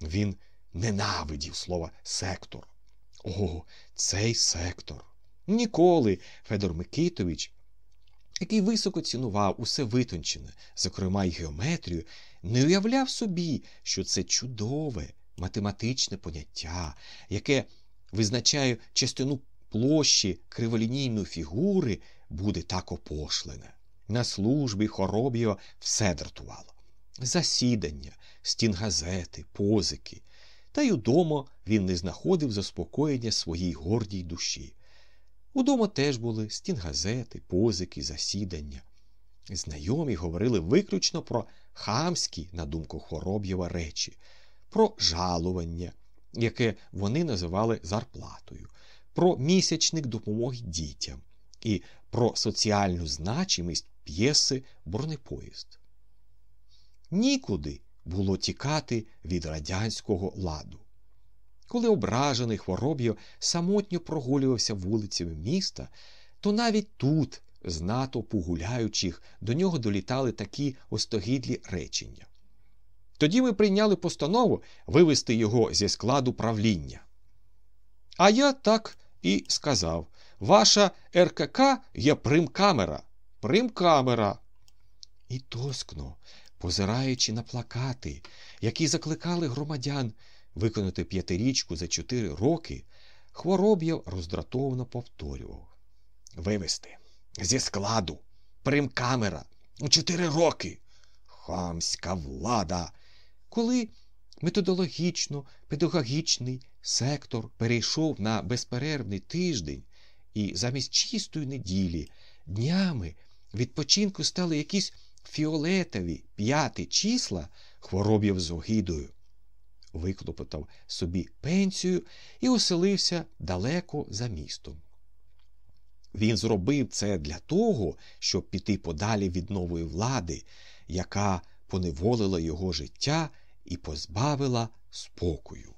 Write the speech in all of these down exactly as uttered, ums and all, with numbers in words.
Він ненавидів слово «сектор». О, цей сектор! Ніколи Федор Микитович, який високо цінував усе витончене, зокрема й геометрію, не уявляв собі, що це чудове математичне поняття, яке визначає частину площі криволінійної фігури, буде так опошлене. На службі Хороб'єва все дратувало. Засідання, стінгазети, позики. Та й удома він не знаходив заспокоєння своїй гордій душі. Удома теж були стінгазети, позики, засідання. Знайомі говорили виключно про хамські, на думку Хороб'єва, речі, про жалування, яке вони називали зарплатою, про місячник допомоги дітям і про соціальну значимість п'єси «Бронепоїзд». Нікуди було тікати від радянського ладу. Коли ображений Хороб'єв самотньо прогулювався вулицями міста, то навіть тут, з натовпу гуляючих, до нього долітали такі остогідлі речення. Тоді ми прийняли постанову вивести його зі складу правління. А я так і сказав: ваша ер ка ка є примкамера. Примкамера. І тоскно, позираючи на плакати, які закликали громадян виконати п'ятирічку за чотири роки, Хороб'єв роздратовано повторював: вивести зі складу, примкамера, у чотири роки. Хамська влада. Коли методологічно-педагогічний сектор перейшов на безперервний тиждень і замість чистої неділі днями відпочинку стали якісь фіолетові п'яти числа, Хороб'єв з огидою виклопотав собі пенсію і оселився далеко за містом. Він зробив це для того, щоб піти подалі від нової влади, яка поневолила його життя і позбавила спокою.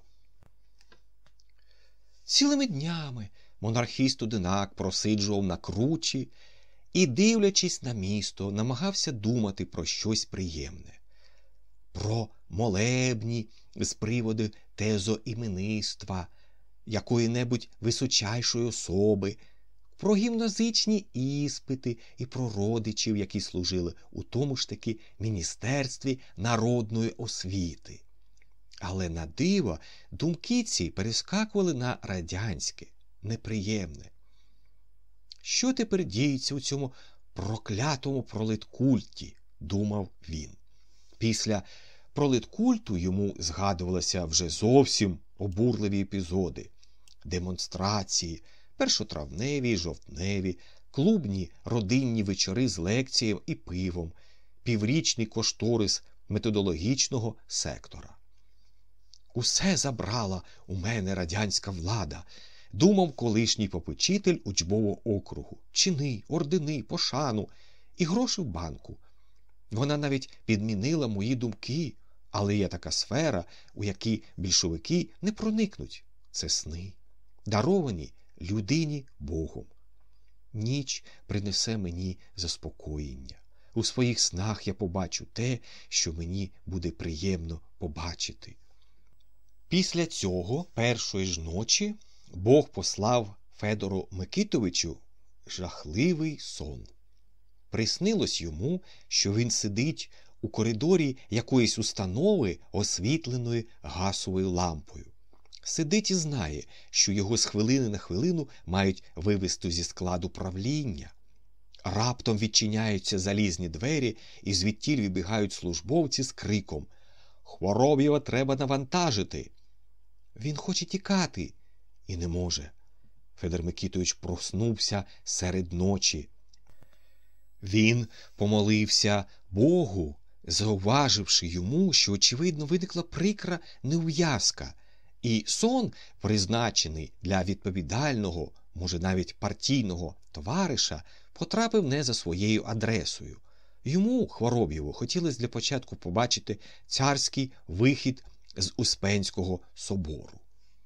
Цілими днями монархіст-одинак просиджував на кручі і, дивлячись на місто, намагався думати про щось приємне. Про молебні з приводу тезоіменництва якої-небудь височайшої особи, про гімназичні іспити і про родичів, які служили у тому ж таки Міністерстві народної освіти. Але на диво думки ці перескакували на радянське, неприємне. Що тепер діється у цьому проклятому пролеткульті, думав він. Після пролеткульту йому згадувалися вже зовсім обурливі епізоди, демонстрації, першотравневі, жовтневі, клубні родинні вечори з лекціями і пивом, піврічний кошторис методологічного сектора. Усе забрала у мене радянська влада, думав колишній попечитель учбового округу. Чини, ордени, пошану і гроші в банку. Вона навіть підмінила мої думки, але є така сфера, у якій більшовики не проникнуть. Це сни, даровані людині Богом. Ніч принесе мені заспокоєння. У своїх снах я побачу те, що мені буде приємно побачити. Після цього, першої ж ночі, Бог послав Федору Микитовичу жахливий сон. Приснилось йому, що він сидить у коридорі якоїсь установи, освітленої газовою лампою. Сидить і знає, що його з хвилини на хвилину мають вивести зі складу правління. Раптом відчиняються залізні двері, і звідтіль вибігають службовці з криком: «Хороб'єва треба навантажити!» Він хоче тікати і не може. Федор Микитович проснувся серед ночі. Він помолився Богу, зауваживши йому, що, очевидно, виникла прикра неув'язка, і сон, призначений для відповідального, може навіть партійного товариша, потрапив не за своєю адресою. Йому, Хороб'єву, хотілося для початку побачити царський вихід з Успенського собору.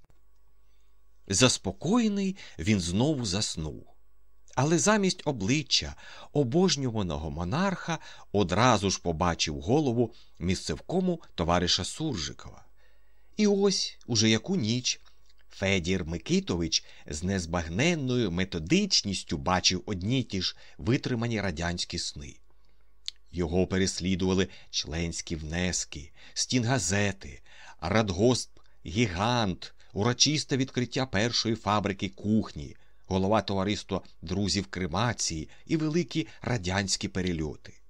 Заспокоєний, він знову заснув. Але замість обличчя обожнюваного монарха одразу ж побачив голову місцевкому товариша Суржикова. І ось уже яку ніч Федір Микитович з незбагненною методичністю бачив одні й ті ж витримані радянські сни. Його переслідували членські внески, стінгазети, радгосп «Гігант», урочисте відкриття першої фабрики кухні, голова товариства друзів кремації і великі радянські перельоти.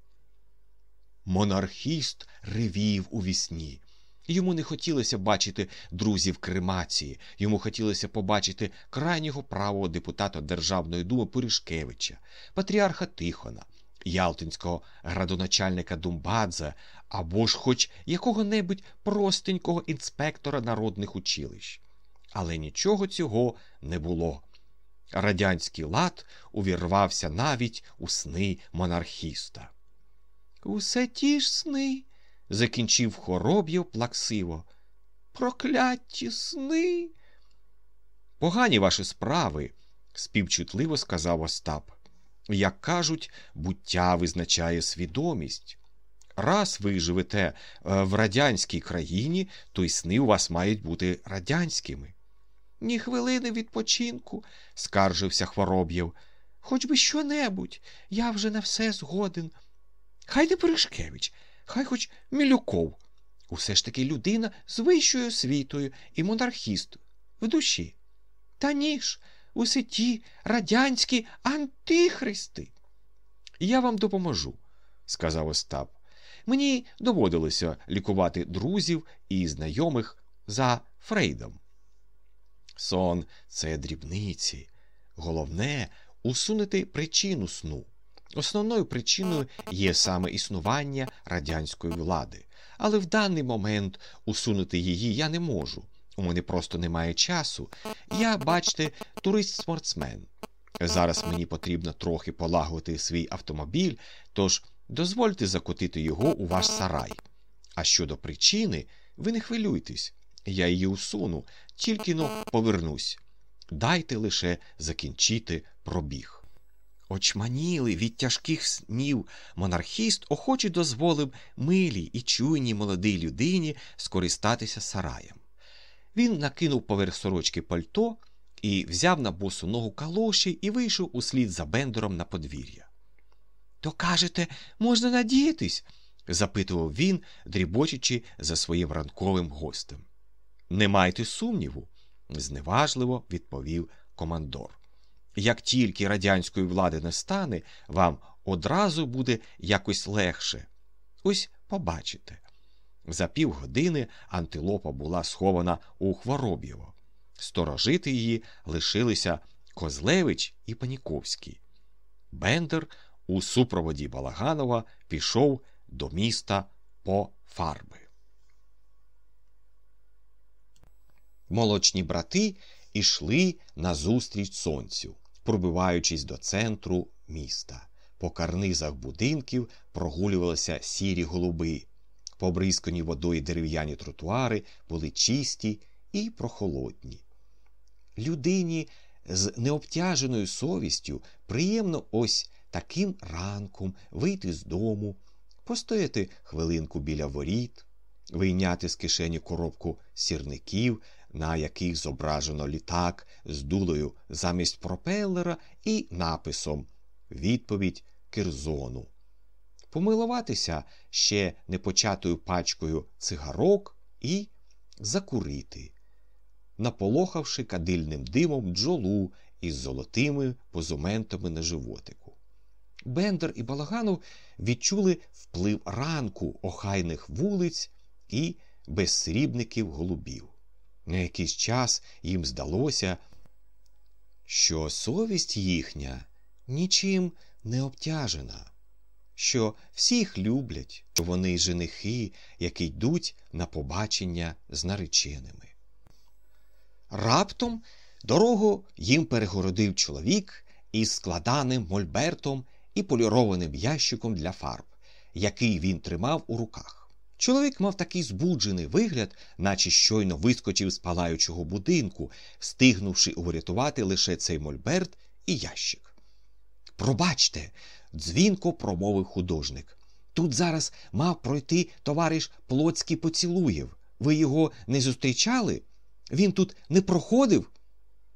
Монархіст ревів у вісні. Йому не хотілося бачити друзів кремації, йому хотілося побачити крайнього правого депутата Державної думи Пиришкевича, патріарха Тихона, ялтинського градоначальника Думбадзе або ж хоч якого-небудь простенького інспектора народних училищ. Але нічого цього не було. Радянський лад увірвався навіть у сни монархіста. «Усе ті ж сни», – закінчив Хороб'єв плаксиво. «Прокляті сни!» «Погані ваші справи», – співчутливо сказав Остап. «Як кажуть, буття визначає свідомість. Раз ви живете в радянській країні, то й сни у вас мають бути радянськими». «Ні хвилини відпочинку», – скаржився Хвороб'єв. «Хоч би що-небудь, я вже на все згоден. Хай не Пиришкевич, хай хоч Мілюков. Усе ж таки людина з вищою освітою і монархіст в душі. Та ні ж, усе ті радянські антихристи». «Я вам допоможу», – сказав Остап. «Мені доводилося лікувати друзів і знайомих за Фрейдом. Сон – це дрібниці. Головне – усунути причину сну. Основною причиною є саме існування радянської влади. Але в даний момент усунути її я не можу. У мене просто немає часу. Я, бачте, турист-спортсмен. Зараз мені потрібно трохи полагодити свій автомобіль, тож дозвольте закотити його у ваш сарай. А щодо причини, ви не хвилюйтесь. Я її усуну, тільки-но повернусь. Дайте лише закінчити пробіг». Очманілий від тяжких снів монархіст охоче дозволив милій і чуйній молодій людині скористатися сараєм. Він накинув поверх сорочки пальто і взяв на босу ногу калоші і вийшов услід за Бендером на подвір'я. «То, кажете, можна надіятись?» – запитував він, дрібочучи за своїм ранковим гостем. «Не майте сумніву», – зневажливо відповів командор. «Як тільки радянської влади не стане, вам одразу буде якось легше. Ось побачите». За півгодини антилопа була схована у Хвороб'єва. Сторожити її лишилися Козлевич і Паніковський. Бендер у супроводі Балаганова пішов до міста по фарби. Молочні брати ішли назустріч сонцю, пробиваючись до центру міста. По карнизах будинків прогулювалися сірі голуби. Побризкані водою дерев'яні тротуари були чисті і прохолодні. Людині з необтяженою совістю приємно ось таким ранком вийти з дому, постояти хвилинку біля воріт, вийняти з кишені коробку сірників, на яких зображено літак з дулою замість пропелера і написом «Відповідь Кирзону», помилуватися ще непочатою пачкою цигарок і закурити, наполохавши кадильним димом бджолу із золотими позументами на животику. Бендер і Балаганов відчули вплив ранку охайних вулиць і безсрібників голубів. На якийсь час їм здалося, що совість їхня нічим не обтяжена, що всіх люблять, що вони женихи, які йдуть на побачення з нареченими. Раптом дорогу їм перегородив чоловік із складаним мольбертом і полірованим ящиком для фарб, який він тримав у руках. Чоловік мав такий збуджений вигляд, наче щойно вискочив з палаючого будинку, встигнувши урятувати лише цей мольберт і ящик. «Пробачте», – дзвінко промовив художник. «Тут зараз мав пройти товариш Плотський Поцілуєв. Ви його не зустрічали? Він тут не проходив?